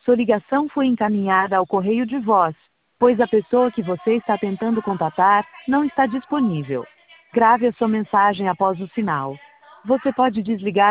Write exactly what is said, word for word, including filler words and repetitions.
Sua ligação foi encaminhada ao correio de voz, pois a pessoa que você está tentando contatar não está disponível. Grave a sua mensagem após o sinal. Você pode desligar